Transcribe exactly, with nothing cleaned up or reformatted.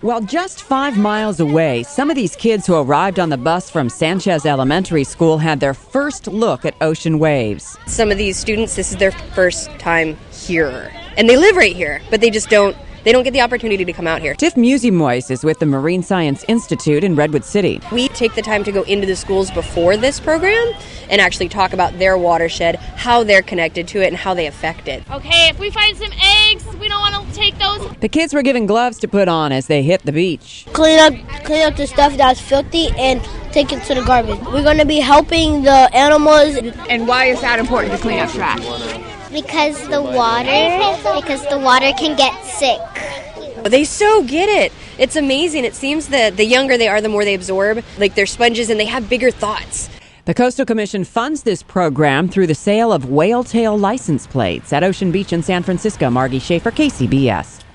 Well, just five miles away, some of these kids who arrived on the bus from Sanchez Elementary School had their first look at ocean waves. Some of these students, this is their first time here. And they live right here, but they just don't They don't get the opportunity to come out here. Tiff Musimois is with the Marine Science Institute in Redwood City. We take the time to go into the schools before this program and actually talk about their watershed, how they're connected to it, and how they affect it. Okay, if we find some eggs, we don't want to take those. The kids were given gloves to put on as they hit the beach. Clean up, clean up the stuff that's filthy and take it to the garbage. We're going to be helping the animals. And why is that important to clean up trash? Because the water, because the water can get sick. They so get it. It's amazing. It seems that the younger they are, the more they absorb. Like they're sponges and they have bigger thoughts. The Coastal Commission funds this program through the sale of whale tail license plates at Ocean Beach in San Francisco. Margie Schaefer, K C B S.